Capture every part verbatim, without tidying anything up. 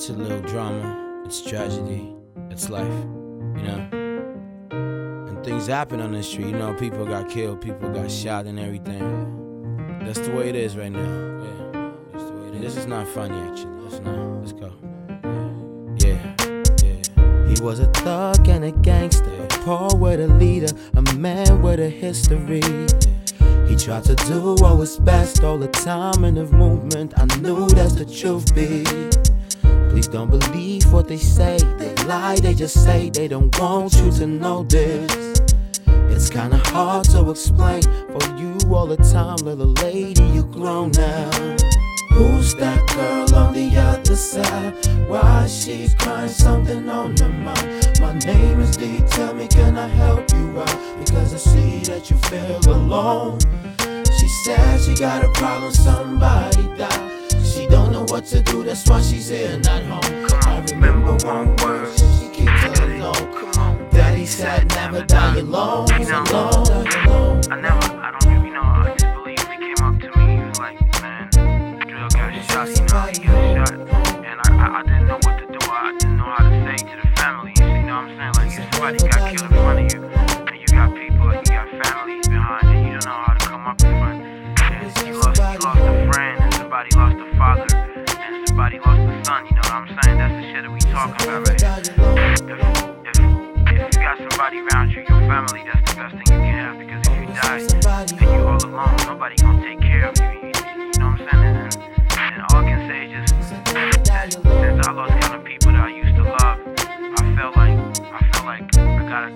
It's a little drama, it's tragedy, it's life, you know? And things happen on the street, you know, people got killed, people got shot and everything. That's the way it is right now, yeah. That's the way it is. This is not funny, actually. Let's not, let's go. Yeah, yeah. He was a thug and a gangster, a poet with a leader, a man with a history. He tried to do what was best all the time in the movement. I knew that's the truth, be. Please don't believe what they say. They lie, they just say they don't want you to know this. It's kinda hard to explain for you all the time, little lady, you grown now. Who's that girl on the other side? Why she's crying, something on her mind? My name is D, tell me can I help you out? Because I see that you feel alone. She said she got a problem, somebody died. She don't know what to do, that's why she's here, not home. I remember one word, she keep telling no. Daddy said never die alone, alone, alone. I never, I don't really know, I just believe he came up to me, he was like, man, Drill got shot, you know, he got shot. And I, I, I didn't know what to do, I didn't know how to say to the family. You know what I'm saying? Like, if somebody got killed in front of you, and you got people, like you got families behind you, you don't know how to come up in front. And you lost, you lost a friend, and somebody lost a father, and somebody lost a son, you know what I'm saying? That's the shit that we talking about right here. If, if, if you got somebody around you, your family, that's the best thing you can have, because if you die, and you all alone, nobody gonna take care of you, you, you know what I'm saying? And, and all I can say is just, since I lost kind of people that I used to love, I felt like, I felt like I gotta,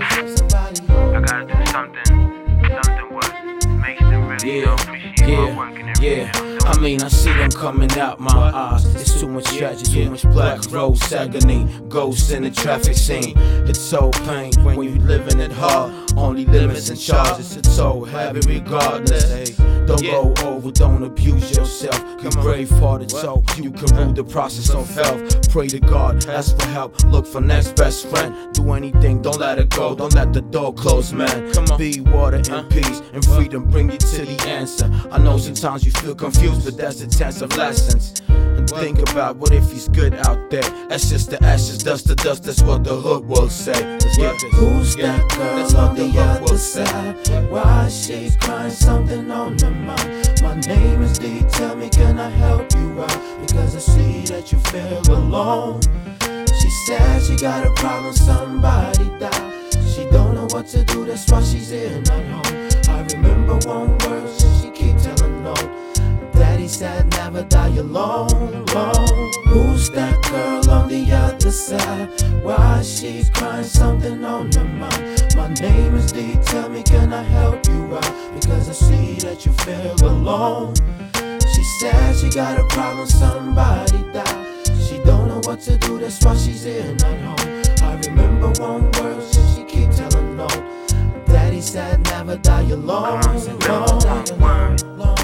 I gotta do something, something what makes them really, Yeah, you know, appreciate yeah, my work and everything. yeah. I mean, I see them coming out my eyes. It's too much tragedy, too much black roads, agony, ghosts in the traffic scene. It's so pain when you living it hard. Only limits and charges, it's so heavy regardless. Hey, don't go over, don't abuse yourself. Be brave-hearted so you can rule the process of health. Pray to God, ask for help, look for next best friend. Do anything, don't let it go, don't let the door close, man. Be water and peace, and freedom bring you to the answer. I know sometimes you feel confused, but that's the chance of lessons. And think about what if he's good out there. Ashes to ashes, dust to dust, that's what the hood will say. Yeah. Who's that girl on the other side? Why she's crying, something on her mind? My name is D, tell me can I help you out? Because I see that you feel alone. She said she got a problem, somebody died. She don't know what to do, that's why she's here, not home. I remember one word, she keep telling no. Daddy said never die alone, alone. Who's that girl on the other side? Why she's crying, something on her mind? My name is D, tell me can I help you out? Because I see that you feel alone. She said she got a problem, somebody died. She don't know what to do, that's why she's here, not home. I remember one word, she keep telling no. Daddy said never die alone, alone, alone, alone.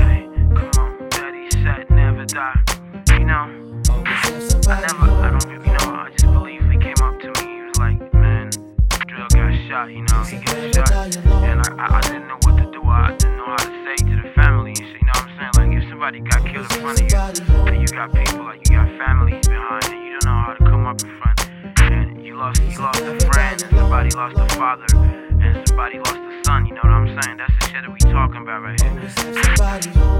Die. You know, I never, I don't, you know, I just believe he came up to me, he was like, man, Drill got shot, you know, he got shot, and I, I, I didn't know what to do, I didn't know how to say to the family, you know what I'm saying, like, if somebody got killed in front of you, and you got people, like, you got families behind you, you don't know how to come up in front, and you lost, you lost a friend, and somebody lost a father, and somebody lost a son, you know what I'm saying, that's the shit that we talking about right here.